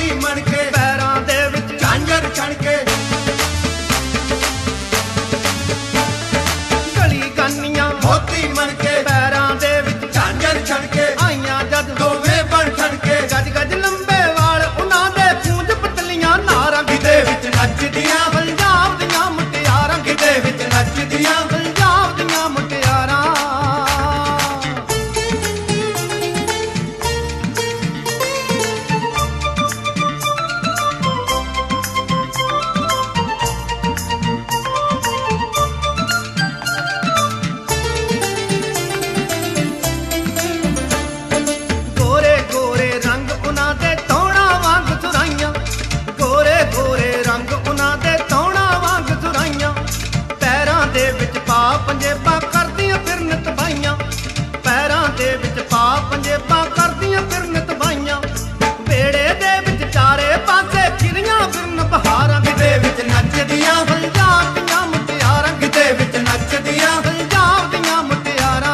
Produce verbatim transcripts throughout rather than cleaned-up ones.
ਮਣ ਕੇ ਪੈਰਾਂ ਦੇ ਵਿੱਚ ਝਾਂਜਰ ਛਣ ਕੇ ਗਲੀ ਗਾਨੀਆਂ ਮੋਤੀ ਮਣ ਕੇ ਪੈਰਾਂ ਦੇ ਵਿੱਚ ਝਾਂਜਰ ਛਣ ਕੇ ਆਈਆਂ ਜਦ ਦੋਵੇਂ ਬਣ ਠਣ ਕੇ ਗੱਜ ਗੱਜ ਲੰਬੇ ਵਾਲ ਉਹਨਾਂ ਦੇ ਪੂੰਝ ਪਤਲੀਆਂ ਨਾਰਾਂ ਗਿੱਧੇ ਵਿੱਚ ਨੱਚਦੀਆਂ ਪੰਜਾਬ ਦੀਆਂ ਮੁਟਿਆਰਾਂ ਗਿੱਧੇ ਵਿੱਚ ਨੱਚਦੀਆਂ ਪੰਜਾਬ ਦੀਆਂ ਮੁਟਿਆਰਾਂ ਗੋਰੇ ਗੋਰੇ ਰੰਗ ਉਹਨਾਂ ਦੇ ਤੌਣਾ ਵਾਂਗ ਸੁਰਾਈਆਂ ਗੋਰੇ ਗੋਰੇ ਰੰਗ ਉਹਨਾਂ ਦੇ ਤੌਣਾ ਵਾਂਗ ਸੁਰਾਈਆਂ ਪੈਰਾਂ ਦੇ ਵਿੱਚ ਪਾ ਪੰਜੇਬਾਂ ਕਰਦੀਆਂ ਫਿਰਨ ਤਬਾਈਆਂ ਪੈਰਾਂ ਦੇ ਵਿੱਚ ਪਾ ਪੰਜੇਬਾਂ ਕਰਦੀਆਂ ਫਿਰਨ ਤਬਾਈਆਂ ਵੇੜੇ ਦੇ ਵਿੱਚ ਚਾਰੇ ਪਾਸੇ ਖਿਰੀਆਂ ਫਿਰਨ ਬਹਾਰਾਂ ਗਿੱਧੇ ਵਿੱਚ ਨੱਚਦੀਆਂ ਪੰਜਾਬ ਦੀਆਂ ਮੁਟਿਆਰਾਂ ਗਿੱਧੇ ਵਿੱਚ ਨੱਚਦੀਆਂ ਪੰਜਾਬ ਦੀਆਂ ਮੁਟਿਆਰਾਂ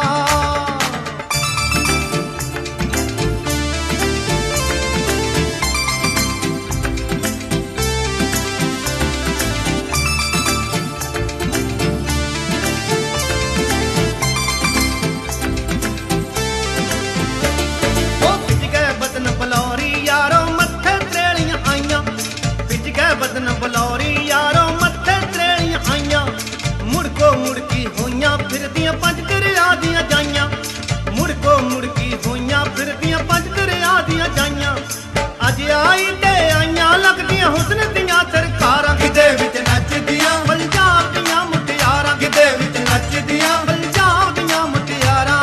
ਉਹ ਵਿੱਚ ਗਏ ਬਦਨ ਬਲੌਰੀ ਯਾਰੋ ਮੱਥੇ ਤਰੇਲੀਆਂ ਆਈਆਂ ਵਿੱਚ ਗਏ ਬਦਨ ਬਲੌਰੀ ਯਾਰੋ ਮੱਥੇ ਤਰੇਲੀਆਂ ਆਈਆਂ ਮੁੜਕੋ ਮੁੜਕੀ ਹੋਈਆਂ ਫਿਰਦੀਆਂ ਪੰਜ ਦਰਿਆ ਦੀਆਂ ਜਾਈਆਂ ਮੁੜਕੋ ਮੁੜਕੀ ਹੋਈਆਂ ਫਿਰਦੀਆਂ ਪੰਜ ਦਰਿਆ ਦੀਆਂ ਜਾਈਆਂ ਅੱਜ ਆਈ ਤੇ ਆਈਆਂ ਲੱਗਦੀਆਂ ਹੁਸਨ ਦੀਆਂ ਸਰਕਾਰਾਂ ਗਿੱਧੇ ਵਿੱਚ ਨੱਚਦੀਆਂ ਪੰਜਾਬ ਦੀਆਂ ਮੁਟਿਆਰਾਂ ਗਿੱਧੇ ਵਿੱਚ ਨੱਚਦੀਆਂ ਪੰਜਾਬ ਦੀਆਂ ਮੁਟਿਆਰਾਂ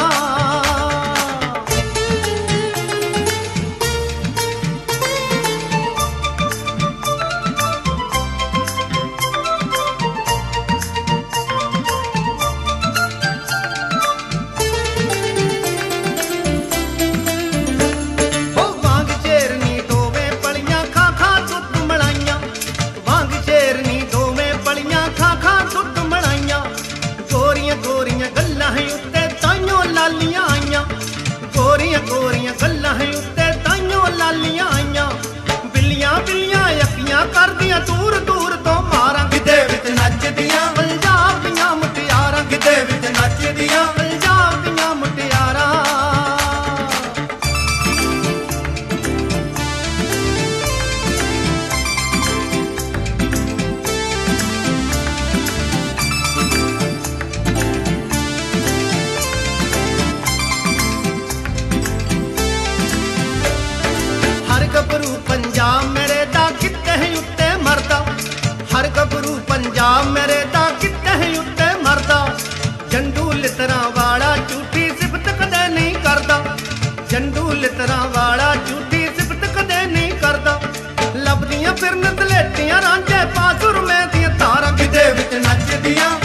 ਹੋ ਵਾਂਗ ਚੇਰਨੀ ਦੋਵੇਂ ਪਲੀਆਂ ਖਾ ਖਾ ਦੁੱਧ ਮਲਾਈਆਂ ਵਾਂਗ ਚੇਰਨੀ ਦੋਵੇਂ ਪਲੀਆਂ ਖਾ ਖਾ ਦੁੱਧ ਮਲਾਈਆਂ ਗੋਰੀਆਂ ਗੋਰੀਆਂ ਗੱਲਾਂ ਹੀ ਉੱਤੇ ਤਾਈਓ ਲਾਲੀਆਂ ਆਈਆਂ ਗੋਰੀਆਂ ਗੋਰੀਆਂ ਗੱਲਾਂ ਹੀ ਉੱਤੇ ਤਾਈਓ ਲਾਲੀਆਂ ਆਈਆਂ ਬਿੱਲੀਆਂ ਬਿੱਲੀਆਂ ਅੱਖੀਆਂ ਕਰਦੀਆਂ ਦੂਰ ਦੂਰ ਤੋਂ ਮਾਰਾਂ ਗਿੱਧੇ ਵਿੱਚ ਨੱਚਦੀਆਂ ਪੰਜਾਬ ਦੀਆਂ ਮੁਟਿਆਰਾਂ ਗਿੱਧੇ ਵਿੱਚ ਨੱਚਦੀਆਂ ਪੰਜਾਬ ਦੀਆਂ ਮੁਟਿਆਰਾਂ ਹਰ ਗੱਭਰੂ ਪੰਜਾਬ ਮੇਰੇ ਦਾ ਕਿੱਤੇ ਹੀ ਉੱਤੇ ਮਰਦਾ ਹਰ ਗੱਭਰੂ ਪੰਜਾਬ ਮੇਰੇ ਦਾ ਕਿੱਤੇ ਹੀ ਉੱਤੇ ਮਰਦਾ ਜੰਡੂ ਲਿਤਰਾਂ ਵਾਲਾ ਝੂਠੀ ਸਿਫਤ ਕਦੇ ਨਹੀਂ ਕਰਦਾ ਜੰਡੂ ਲਿਤਰਾਂ ਵਾਲਾ ਝੂਠੀ ਸਿਫਤ ਕਦੇ ਨਹੀਂ ਕਰਦਾ ਲੱਭਦੀਆਂ ਫਿਰਨ ਦਲੇਟੀਆਂ ਰਾਂਝੇ ਪਾ ਸੁਰਮੇ ਦੀਆਂ ਤਾਰਾਂ ਗਿੱਧੇ ਵਿੱਚ ਨੱਚਦੀਆਂ